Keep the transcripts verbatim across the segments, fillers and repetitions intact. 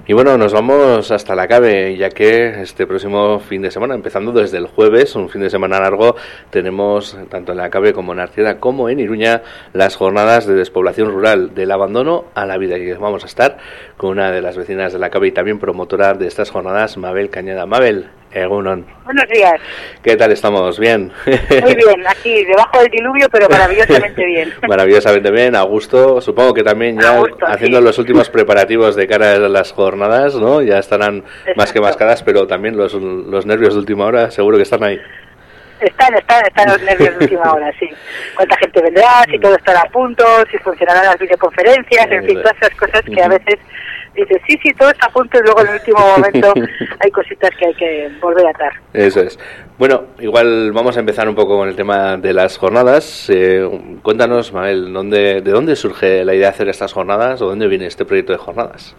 Y bueno, nos vamos hasta la Cabe, ya que este próximo fin de semana, empezando desde el jueves, un fin de semana largo, tenemos tanto en la Cabe como en Arciera como en Iruña las jornadas de despoblación rural, del abandono a la vida. Y vamos a estar con una de las vecinas de la Cabe y también promotora de estas jornadas, Mabel Cañada. Mabel, egunon. Buenos días. ¿Qué tal estamos? ¿Bien? Muy bien, aquí debajo del diluvio, pero maravillosamente bien. Maravillosamente bien, a gusto. Supongo que también ya gusto, haciendo sí. los últimos preparativos de cara a las jornadas, ¿no? Ya estarán Exacto. Más que mascadas, pero también los, los nervios de última hora seguro que están ahí. Están, están, están los nervios de última hora, sí. ¿Cuánta gente vendrá? Si todo estará a punto, si funcionarán las videoconferencias, en fin, todas esas cosas que a veces dices, sí, sí, todo está a punto y luego en el último momento hay cositas que hay que volver a atar. Eso es. Bueno, igual vamos a empezar un poco con el tema de las jornadas. Eh, cuéntanos, Mabel, ¿dónde, ¿de dónde surge la idea de hacer estas jornadas o dónde viene este proyecto de jornadas?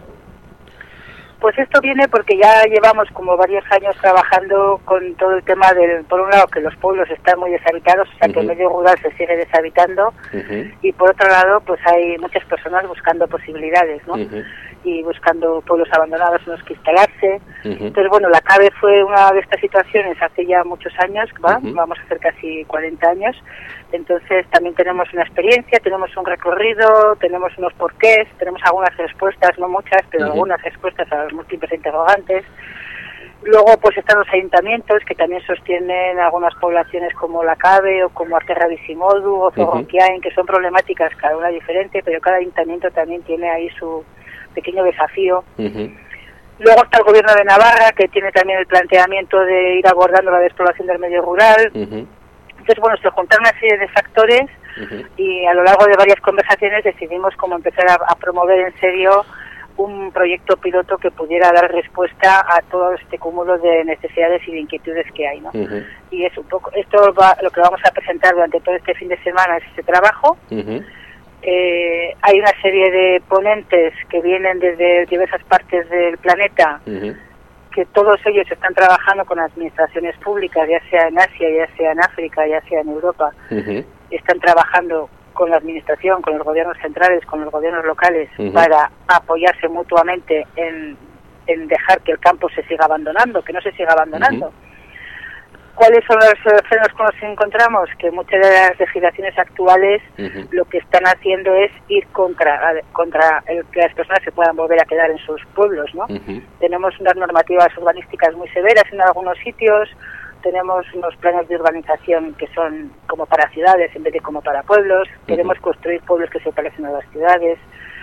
Pues esto viene porque ya llevamos como varios años trabajando con todo el tema del, por un lado, que los pueblos están muy deshabitados, o sea, uh-huh. que el medio rural se sigue deshabitando, uh-huh. y por otro lado, pues hay muchas personas buscando posibilidades, ¿no? Uh-huh. Y buscando pueblos abandonados en los que instalarse. Uh-huh. Entonces, bueno, la CABE fue una de estas situaciones hace ya muchos años, ¿va? Uh-huh. Vamos a hacer casi cuarenta años. Entonces también tenemos una experiencia, tenemos un recorrido, tenemos unos porqués, tenemos algunas respuestas, no muchas, pero uh-huh. algunas respuestas a los múltiples interrogantes. Luego pues están los ayuntamientos que también sostienen algunas poblaciones como la CABE o como Arterra Bizimodu o Zorroquiain, uh-huh. que son problemáticas cada una diferente, pero cada ayuntamiento también tiene ahí su pequeño desafío. Uh-huh. Luego está el gobierno de Navarra, que tiene también el planteamiento de ir abordando la despoblación del medio rural. Uh-huh. Entonces, bueno, se juntaron una serie de factores uh-huh. y a lo largo de varias conversaciones decidimos cómo empezar a, a promover en serio un proyecto piloto que pudiera dar respuesta a todo este cúmulo de necesidades y de inquietudes que hay, ¿no? Uh-huh. Y es un poco, esto va, lo que vamos a presentar durante todo este fin de semana es este trabajo. Uh-huh. Eh, hay una serie de ponentes que vienen desde diversas partes del planeta, uh-huh. que todos ellos están trabajando con administraciones públicas, ya sea en Asia, ya sea en África, ya sea en Europa. Uh-huh. Están trabajando con la administración, con los gobiernos centrales, con los gobiernos locales, uh-huh. para apoyarse mutuamente en, en dejar que el campo se siga abandonando, que no se siga abandonando. Uh-huh. ¿Cuáles son los frenos con los que encontramos? Que muchas de las legislaciones actuales uh-huh. lo que están haciendo es ir contra contra el que las personas se puedan volver a quedar en sus pueblos, ¿no? Uh-huh. Tenemos unas normativas urbanísticas muy severas en algunos sitios, tenemos unos planes de urbanización que son como para ciudades en vez de como para pueblos, uh-huh. queremos construir pueblos que se parecen a las ciudades.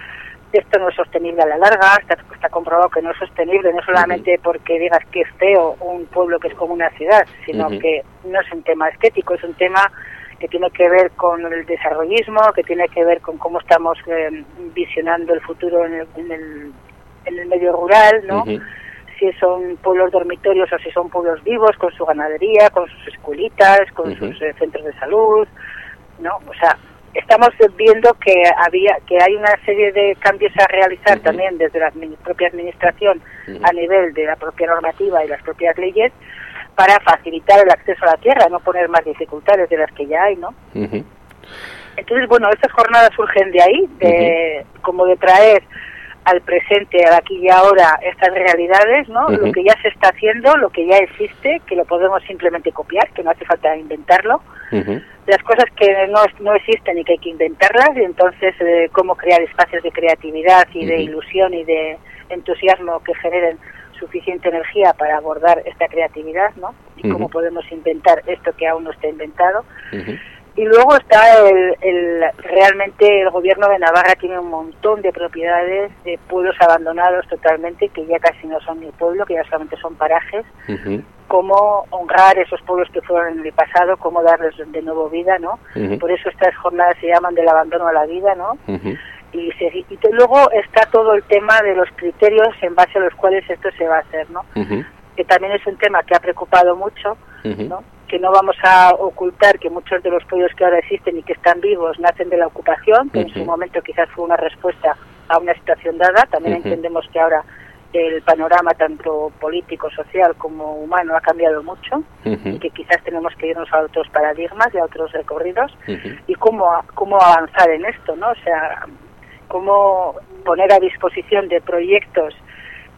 Esto no es sostenible a la larga, está, está comprobado que no es sostenible, no solamente uh-huh. porque digas que es feo un pueblo que es como una ciudad, sino uh-huh. que no es un tema estético, es un tema que tiene que ver con el desarrollismo, que tiene que ver con cómo estamos eh, visionando el futuro en el, en el, en el medio rural, ¿no? Uh-huh. Si son pueblos dormitorios o si son pueblos vivos, con su ganadería, con sus escuelitas, con uh-huh. sus eh, centros de salud, ¿no? O sea, estamos viendo que había que hay una serie de cambios a realizar uh-huh. también desde la admi- propia administración uh-huh. a nivel de la propia normativa y las propias leyes para facilitar el acceso a la tierra, no poner más dificultades de las que ya hay, ¿no? Uh-huh. Entonces, bueno, estas jornadas surgen de ahí, de uh-huh. como de traer al presente, al aquí y ahora, estas realidades, ¿no? Uh-huh. Lo que ya se está haciendo, lo que ya existe, que lo podemos simplemente copiar, que no hace falta inventarlo. Uh-huh. Las cosas que no, no existen y que hay que inventarlas, y entonces eh, cómo crear espacios de creatividad y uh-huh. de ilusión y de entusiasmo que generen suficiente energía para abordar esta creatividad, ¿no? Y uh-huh. cómo podemos inventar esto que aún no está inventado. Uh-huh. Y luego está el, el realmente el gobierno de Navarra tiene un montón de propiedades de pueblos abandonados totalmente, que ya casi no son ni pueblo, que ya solamente son parajes. Uh-huh. Cómo honrar esos pueblos que fueron en el pasado, cómo darles de nuevo vida, ¿no? Uh-huh. Por eso estas jornadas se llaman del abandono a la vida, ¿no? Uh-huh. Y, se, y te, luego está todo el tema de los criterios en base a los cuales esto se va a hacer, ¿no? Uh-huh. Que también es un tema que ha preocupado mucho, uh-huh. ¿no? Que no vamos a ocultar que muchos de los pueblos que ahora existen y que están vivos nacen de la ocupación, que uh-huh. en su momento quizás fue una respuesta a una situación dada. También uh-huh. entendemos que ahora el panorama tanto político, social como humano ha cambiado mucho uh-huh. y que quizás tenemos que irnos a otros paradigmas y a otros recorridos uh-huh. y cómo, cómo avanzar en esto, ¿no? O sea, cómo poner a disposición de proyectos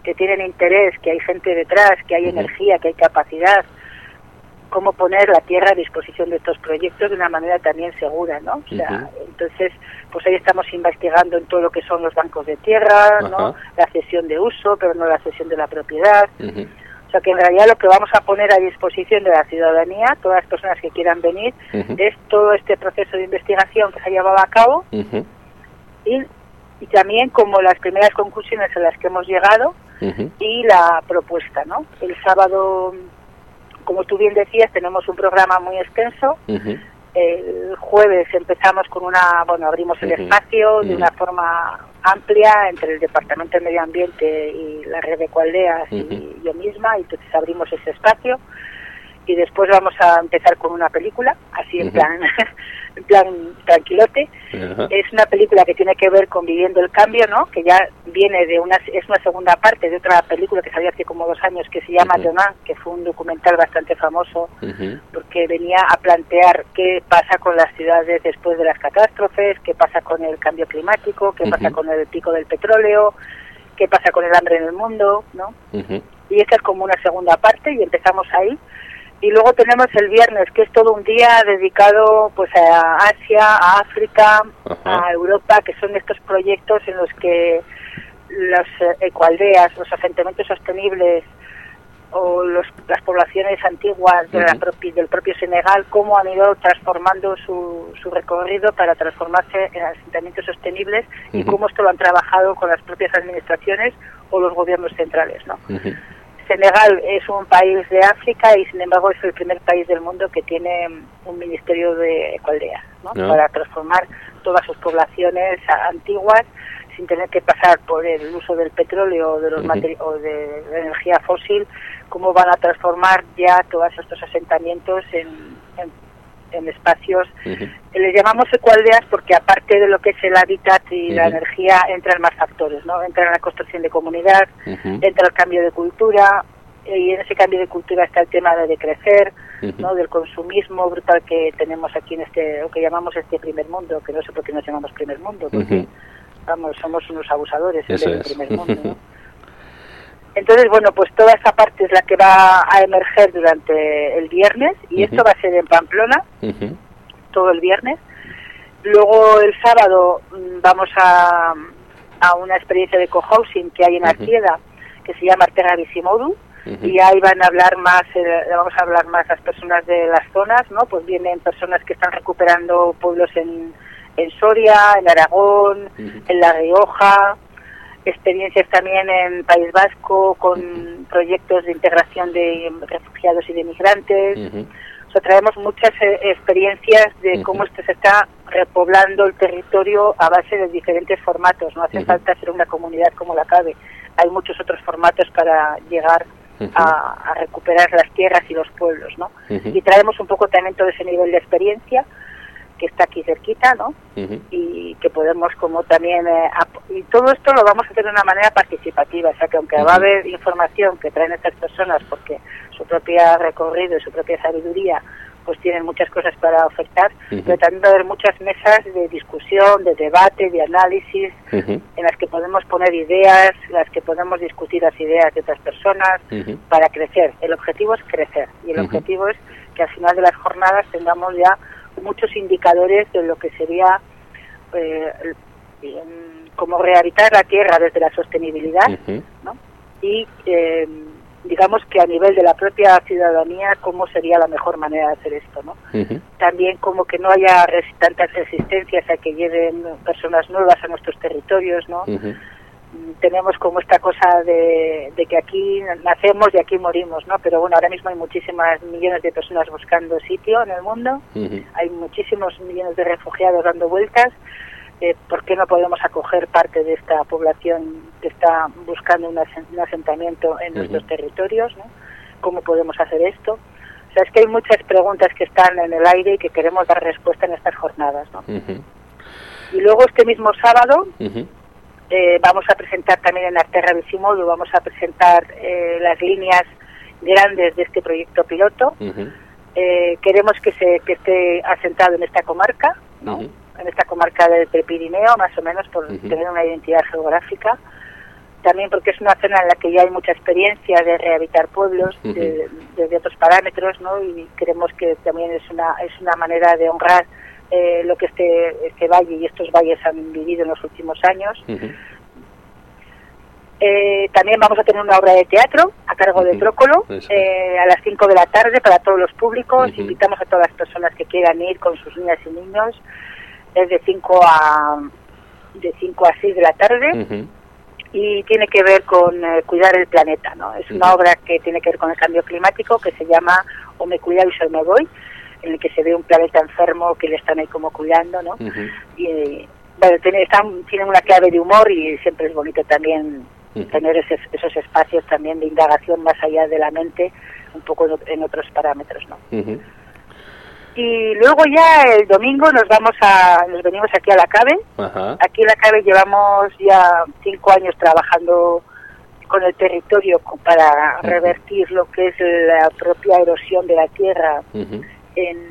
que tienen interés, que hay gente detrás, que hay uh-huh. energía, que hay capacidad, cómo poner la tierra a disposición de estos proyectos de una manera también segura, ¿no? O sea, uh-huh. entonces, pues ahí estamos investigando en todo lo que son los bancos de tierra, uh-huh. ¿no? La cesión de uso, pero no la cesión de la propiedad. Uh-huh. O sea, que en realidad lo que vamos a poner a disposición de la ciudadanía, todas las personas que quieran venir, uh-huh. es todo este proceso de investigación que se ha llevado a cabo uh-huh. y, y también como las primeras conclusiones a las que hemos llegado uh-huh. y la propuesta, ¿no? El sábado, como tú bien decías, tenemos un programa muy extenso. Uh-huh. El jueves empezamos con una, bueno, abrimos el uh-huh. espacio de uh-huh. una forma amplia entre el Departamento de Medio Ambiente y la red de Ecoaldeas uh-huh. y yo misma, y entonces abrimos ese espacio. Y después vamos a empezar con una película, así en uh-huh. plan en plan tranquilote. Uh-huh. Es una película que tiene que ver con Viviendo el Cambio, ¿no? Que ya viene de una, es una segunda parte de otra película que salió hace como dos años que se llama uh-huh. Demain, que fue un documental bastante famoso, uh-huh. porque venía a plantear qué pasa con las ciudades después de las catástrofes, qué pasa con el cambio climático, qué uh-huh. pasa con el pico del petróleo, qué pasa con el hambre en el mundo, ¿no? Uh-huh. Y esta es como una segunda parte y empezamos ahí. Y luego tenemos el viernes, que es todo un día dedicado pues a Asia, a África, uh-huh. a Europa, que son estos proyectos en los que las ecoaldeas, los asentamientos sostenibles o los, las poblaciones antiguas de uh-huh. la propi, del propio Senegal, cómo han ido transformando su, su recorrido para transformarse en asentamientos sostenibles uh-huh. y cómo esto lo han trabajado con las propias administraciones o los gobiernos centrales, ¿no? Uh-huh. Senegal es un país de África y sin embargo es el primer país del mundo que tiene un ministerio de ecoaldeas, ¿no? No. Para transformar todas sus poblaciones antiguas sin tener que pasar por el uso del petróleo o de los uh-huh. materi- o de la energía fósil, cómo van a transformar ya todos estos asentamientos en, en, en espacios. Uh-huh. Les llamamos ecoaldeas porque aparte de lo que es el hábitat y uh-huh. la energía entran más factores, ¿no? Entra la construcción de comunidad, uh-huh. entra el cambio de cultura, y en ese cambio de cultura está el tema de decrecer, uh-huh. ¿no? Del consumismo brutal que tenemos aquí en este, lo que llamamos este primer mundo, que no sé por qué nos llamamos primer mundo, porque uh-huh. vamos, somos unos abusadores en el primer mundo, ¿no? Entonces, bueno, pues toda esa parte es la que va a emerger durante el viernes y uh-huh. esto va a ser en Pamplona, uh-huh. todo el viernes. Luego el sábado vamos a, a una experiencia de cohousing que hay en Artieda, uh-huh. que se llama Artera Bisimodu, uh-huh. y ahí van a hablar más, eh, vamos a hablar más las personas de las zonas, ¿no? Pues vienen personas que están recuperando pueblos en, en Soria, en Aragón, uh-huh. en La Rioja, experiencias también en País Vasco con uh-huh. proyectos de integración de refugiados y de migrantes. Uh-huh. O sea, traemos muchas eh, experiencias de uh-huh. cómo esto se está repoblando el territorio a base de diferentes formatos. No hace uh-huh. falta ser una comunidad como la CABE. Hay muchos otros formatos para llegar uh-huh. a, a recuperar las tierras y los pueblos, ¿no? Uh-huh. Y traemos un poco también todo ese nivel de experiencia que está aquí cerquita, ¿no? Uh-huh. Y que podemos como también... Eh, ap- y todo esto lo vamos a hacer de una manera participativa, o sea que aunque uh-huh. va a haber información que traen estas personas porque su propia recorrido y su propia sabiduría pues tienen muchas cosas para ofertar, uh-huh. pero también va a haber muchas mesas de discusión, de debate, de análisis, uh-huh. en las que podemos poner ideas, en las que podemos discutir las ideas de otras personas uh-huh. para crecer. El objetivo es crecer y el uh-huh. objetivo es que al final de las jornadas tengamos ya muchos indicadores de lo que sería eh, el, como rehabilitar la tierra desde la sostenibilidad, uh-huh. ¿no? Y eh, digamos que a nivel de la propia ciudadanía cómo sería la mejor manera de hacer esto, ¿no? Uh-huh. También como que no haya res- tantas resistencias a que lleguen personas nuevas a nuestros territorios, ¿no? Uh-huh. Tenemos como esta cosa de, de que aquí nacemos y aquí morimos, ¿no? Pero bueno, ahora mismo hay muchísimas millones de personas buscando sitio en el mundo, uh-huh. hay muchísimos millones de refugiados dando vueltas. Eh, ¿Por qué no podemos acoger parte de esta población que está buscando un, asen- un asentamiento en uh-huh. nuestros territorios, ¿no? ¿Cómo podemos hacer esto? O sea, es que hay muchas preguntas que están en el aire y que queremos dar respuesta en estas jornadas, ¿no? Uh-huh. Y luego este mismo sábado uh-huh. eh, vamos a presentar también en Arterra Bisimodu, vamos a presentar eh, las líneas grandes de este proyecto piloto. Uh-huh. Eh, queremos que se que esté asentado en esta comarca, ¿no? Uh-huh. En esta comarca del Pirineo, más o menos, por uh-huh. tener una identidad geográfica. también porque es una zona en la que ya hay mucha experiencia de rehabilitar pueblos uh-huh. de, desde otros parámetros, ¿no? Y creemos que también es una es una manera de honrar eh, lo que este este valle y estos valles han vivido en los últimos años. Uh-huh. Eh, también vamos a tener una obra de teatro a cargo uh-huh. de Trócolo eh, a las cinco de la tarde para todos los públicos. Uh-huh. Invitamos a todas las personas que quieran ir con sus niñas y niños. Es de cinco a de cinco a seis de la tarde uh-huh. y tiene que ver con eh, cuidar el planeta, ¿no? Es uh-huh. una obra que tiene que ver con el cambio climático, que se llama O me cuidáis o me voy, en el que se ve un planeta enfermo que le están ahí como cuidando, ¿no? Uh-huh. Y bueno, tiene, están, tienen una clave de humor y siempre es bonito también tener ese, esos espacios también de indagación más allá de la mente, un poco en otros parámetros, ¿no? Uh-huh. Y luego ya el domingo nos vamos a, nos venimos aquí a la Cabe. Uh-huh. Aquí en la Cabe llevamos ya cinco años trabajando con el territorio para uh-huh. revertir lo que es la propia erosión de la tierra uh-huh. en,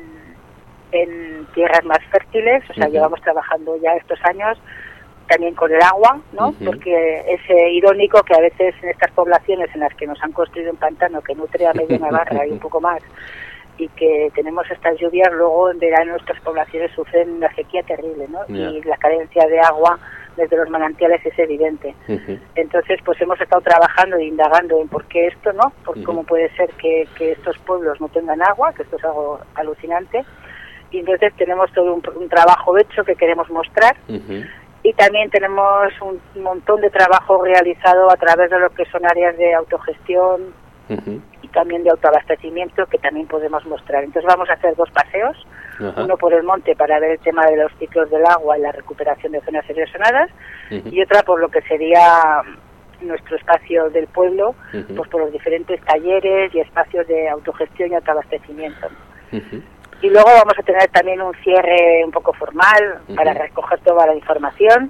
en tierras más fértiles, o sea, uh-huh. llevamos trabajando ya estos años. También con el agua, ¿no? Uh-huh. Porque es eh, irónico que a veces en estas poblaciones en las que nos han construido un pantano que nutre a medio Navarra y un poco más, y que tenemos estas lluvias, luego en verano nuestras poblaciones sufren una sequía terrible, ¿no? Yeah. Y la carencia de agua desde los manantiales es evidente. Uh-huh. Entonces, pues hemos estado trabajando e indagando en por qué esto, ¿no? Por uh-huh. cómo puede ser que, que estos pueblos no tengan agua, que esto es algo alucinante. Y entonces tenemos todo un, un trabajo hecho que queremos mostrar. Uh-huh. Y también tenemos un montón de trabajo realizado a través de lo que son áreas de autogestión uh-huh. y también de autoabastecimiento que también podemos mostrar. Entonces vamos a hacer dos paseos, uh-huh. uno por el monte para ver el tema de los ciclos del agua y la recuperación de zonas erosionadas uh-huh. y otra por lo que sería nuestro espacio del pueblo, uh-huh. pues por los diferentes talleres y espacios de autogestión y autoabastecimiento. Uh-huh. Y luego vamos a tener también un cierre un poco formal uh-huh. para recoger toda la información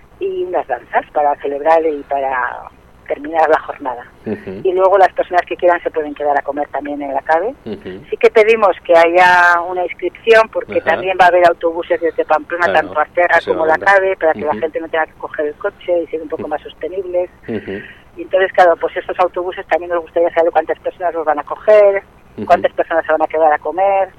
y unas danzas para celebrar y para terminar la jornada. Uh-huh. Y luego las personas que quieran se pueden quedar a comer también en la Cabe. Uh-huh. Sí que pedimos que haya una inscripción porque uh-huh. también va a haber autobuses desde Pamplona, claro, tanto Arteaga como la Cabe, para que uh-huh. la gente no tenga que coger el coche y ser un poco uh-huh. más sostenibles. Uh-huh. Y entonces, claro, pues estos autobuses también nos gustaría saber cuántas personas los van a coger, uh-huh. cuántas personas se van a quedar a comer.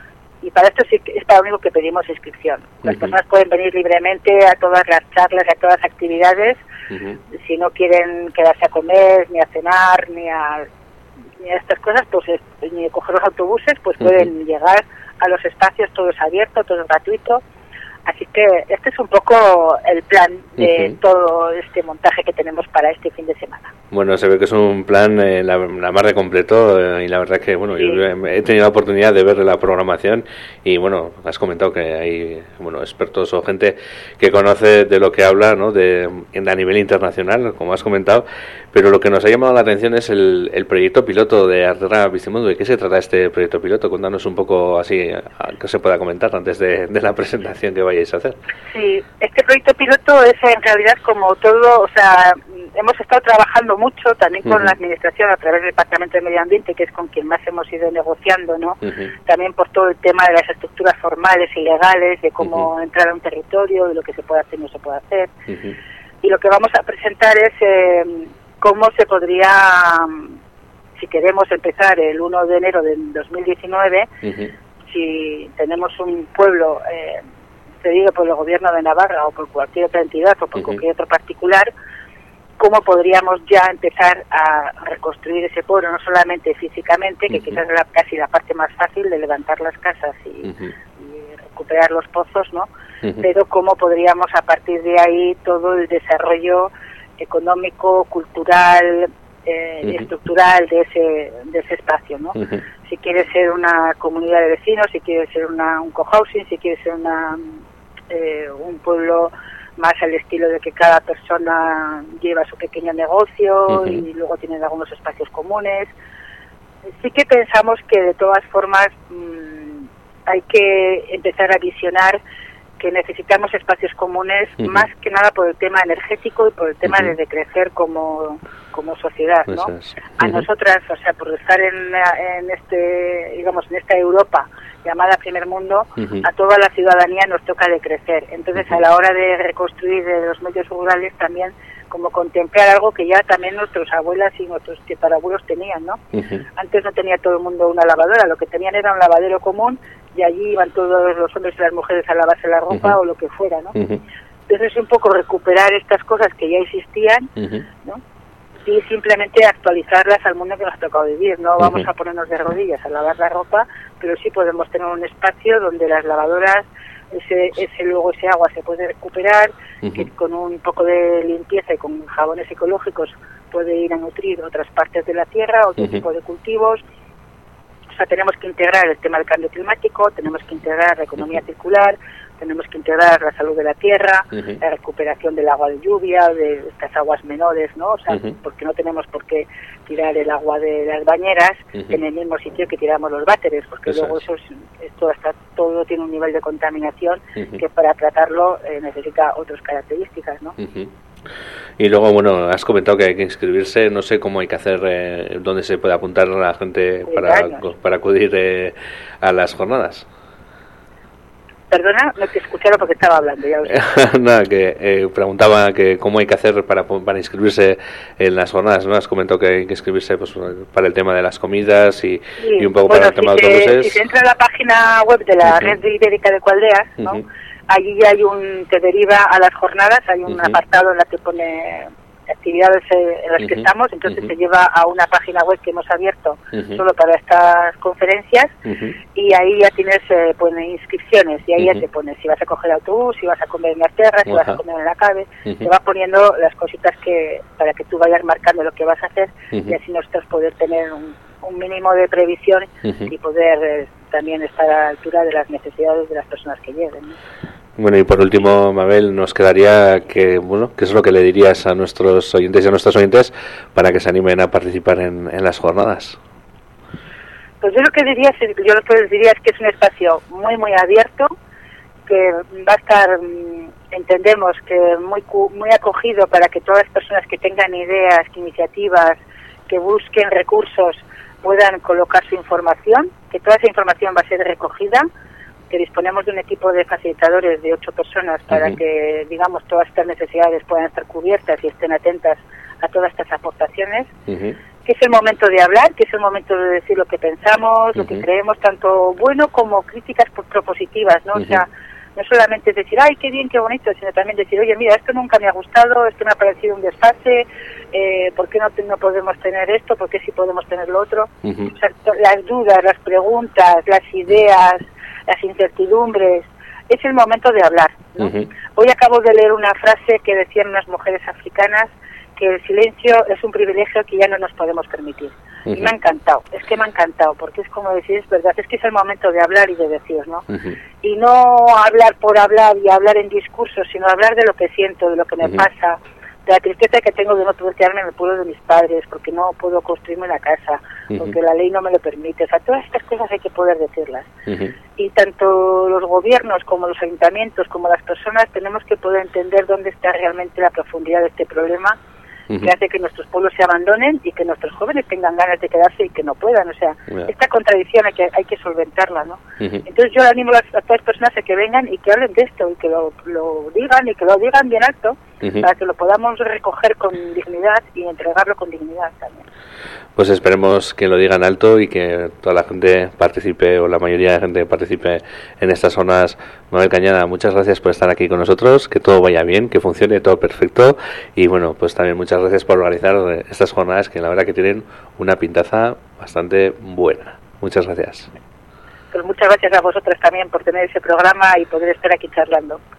Y para esto sí es para lo único que pedimos inscripción. Las uh-huh. personas pueden venir libremente a todas las charlas, a todas las actividades. Uh-huh. Si no quieren quedarse a comer, ni a cenar, ni a, ni a estas cosas, pues ni a coger los autobuses, pues uh-huh. pueden llegar a los espacios, todo es abierto, todo es gratuito. Así que este es un poco el plan de uh-huh. todo este montaje que tenemos para este fin de semana. Bueno, se ve que es un plan eh, la, la más de completo eh, y la verdad es que, bueno, sí. yo he tenido la oportunidad de ver la programación y, bueno, has comentado que hay, bueno, expertos o gente que conoce de lo que habla, ¿no?, de, a nivel internacional, como has comentado, pero lo que nos ha llamado la atención es el, el proyecto piloto de Arterra Bizimundu. ¿De qué se trata este proyecto piloto? Cuéntanos un poco así, que se pueda comentar antes de, de la presentación que vayáis a hacer. Sí, este proyecto piloto es en realidad como todo, o sea, hemos estado trabajando mucho también con uh-huh. la administración a través del Departamento de Medio Ambiente, que es con quien más hemos ido negociando, ¿no? Uh-huh. También por todo el tema de las estructuras formales y legales, de cómo uh-huh. entrar a un territorio, de lo que se puede hacer y no se puede hacer. Uh-huh. Y lo que vamos a presentar es eh, cómo se podría, si queremos empezar el primero de enero del dos mil diecinueve, uh-huh. si tenemos un pueblo eh, cedido por el gobierno de Navarra o por cualquier otra entidad o por uh-huh. cualquier otro particular, cómo podríamos ya empezar a reconstruir ese pueblo, no solamente físicamente, que uh-huh. quizás es la, casi la parte más fácil de levantar las casas y, uh-huh. y recuperar los pozos, ¿no? Uh-huh. Pero cómo podríamos a partir de ahí todo el desarrollo económico, cultural, eh, uh-huh. y estructural de ese de ese espacio, ¿no? Uh-huh. Si quiere ser una comunidad de vecinos, si quiere ser una, un cohousing, si quiere ser una eh, un pueblo más al estilo de que cada persona lleva su pequeño negocio uh-huh. y luego tienen algunos espacios comunes. Sí que pensamos que de todas formas mmm, hay que empezar a visionar que necesitamos espacios comunes uh-huh. más que nada por el tema energético y por el tema uh-huh. de crecer como como sociedad, ¿no? Uh-huh. A nosotras, o sea, por estar en, en este, digamos, en esta Europa llamada Primer Mundo, uh-huh. a toda la ciudadanía nos toca de crecer. Entonces, uh-huh. a la hora de reconstruir los medios rurales también como contemplar algo que ya también nuestros abuelas y nuestros tatarabuelos tenían, ¿no? Uh-huh. Antes no tenía todo el mundo una lavadora, lo que tenían era un lavadero común y allí iban todos los hombres y las mujeres a lavarse la ropa uh-huh. o lo que fuera, ¿no? Uh-huh. Entonces es un poco recuperar estas cosas que ya existían, uh-huh. ¿no? Y simplemente actualizarlas al mundo que nos ha tocado vivir. No vamos uh-huh. a ponernos de rodillas a lavar la ropa, pero sí podemos tener un espacio donde las lavadoras, ese, ese luego ese agua se puede recuperar, uh-huh. que con un poco de limpieza y con jabones ecológicos puede ir a nutrir otras partes de la tierra, otro uh-huh. tipo de cultivos. O sea, tenemos que integrar el tema del cambio climático, tenemos que integrar la economía uh-huh. circular, tenemos que integrar la salud de la tierra, uh-huh. la recuperación del agua de lluvia, de estas aguas menores, ¿no? O sea, uh-huh. porque no tenemos por qué tirar el agua de las bañeras uh-huh. en el mismo sitio que tiramos los váteres, porque eso luego es. eso es, esto hasta todo tiene un nivel de contaminación uh-huh. que para tratarlo eh, necesita otras características, ¿no? Uh-huh. Y luego, bueno, has comentado que hay que inscribirse, no sé cómo hay que hacer, eh, dónde se puede apuntar a la gente para, para acudir eh, a las jornadas. Perdona, no te escucharon porque estaba hablando. Ya Nada, que eh, preguntaba que cómo hay que hacer para para inscribirse en las jornadas, ¿no? Has comentado que hay que inscribirse pues, para el tema de las comidas y, sí. y un poco bueno, para el si tema se, de autobuses. Si se entra a la página web de la uh-huh. Red Ibérica de Cualdeas, ¿no? Uh-huh. Allí ya hay un, te deriva a las jornadas, hay un uh-huh. apartado en la que pone actividades en las uh-huh. que estamos, entonces uh-huh. te lleva a una página web que hemos abierto uh-huh. solo para estas conferencias uh-huh. y ahí ya tienes, eh, pone inscripciones y ahí uh-huh. ya te pone si vas a coger autobús, si vas a comer en las tierras, si uh-huh. vas a comer en la cabe, uh-huh. te va poniendo las cositas que para que tú vayas marcando lo que vas a hacer uh-huh. y así nosotros poder tener un, un mínimo de previsión uh-huh. y poder eh, también estar a la altura de las necesidades de las personas que lleguen, ¿no? Bueno, y por último, Mabel, nos quedaría que, bueno, ¿qué es lo que le dirías a nuestros oyentes y a nuestras oyentes para que se animen a participar en, en las jornadas? Pues yo lo que diría, yo lo que les diría es que es un espacio muy, muy abierto, que va a estar, entendemos que muy, muy acogido para que todas las personas que tengan ideas, iniciativas, que busquen recursos, puedan colocar su información, que toda esa información va a ser recogida, que disponemos de un equipo de facilitadores de ocho personas para uh-huh. que, digamos, todas estas necesidades puedan estar cubiertas y estén atentas a todas estas aportaciones, uh-huh. que es el momento de hablar, que es el momento de decir lo que pensamos, uh-huh. lo que creemos, tanto bueno como críticas propositivas, ¿no? Uh-huh. O sea, no solamente es decir, ay, qué bien, qué bonito, sino también decir, oye, mira, esto nunca me ha gustado, esto me ha parecido un desfase, eh, ¿por qué no, no podemos tener esto? ¿Por qué sí podemos tener lo otro? Uh-huh. O sea, las dudas, las preguntas, las ideas, las incertidumbres, es el momento de hablar, ¿no? Uh-huh. Hoy acabo de leer una frase que decían unas mujeres africanas, que el silencio es un privilegio que ya no nos podemos permitir. Uh-huh. Y me ha encantado, es que me ha encantado, porque es como decir, es verdad, es que es el momento de hablar y de decir, ¿no? Uh-huh. Y no hablar por hablar y hablar en discursos, sino hablar de lo que siento, de lo que me uh-huh. pasa, de la tristeza que tengo de no poder quedarme en el pueblo de mis padres, porque no puedo construirme una casa, uh-huh. porque la ley no me lo permite. O sea, todas estas cosas hay que poder decirlas. Uh-huh. Y tanto los gobiernos como los ayuntamientos, como las personas, tenemos que poder entender dónde está realmente la profundidad de este problema, uh-huh. que hace que nuestros pueblos se abandonen y que nuestros jóvenes tengan ganas de quedarse y que no puedan. O sea, yeah. esta contradicción hay que, hay que solventarla, ¿no? Uh-huh. Entonces yo animo a, a todas las personas a que vengan y que hablen de esto y que lo, lo digan y que lo digan bien alto, uh-huh. para que lo podamos recoger con dignidad y entregarlo con dignidad también. Pues esperemos que lo digan alto y que toda la gente participe, o la mayoría de la gente participe en estas zonas. Mabel Cañada, muchas gracias por estar aquí con nosotros, que todo vaya bien, que funcione todo perfecto, y bueno, pues también muchas gracias por organizar estas jornadas que la verdad que tienen una pintaza bastante buena. Muchas gracias. Pues muchas gracias a vosotros también por tener ese programa y poder estar aquí charlando.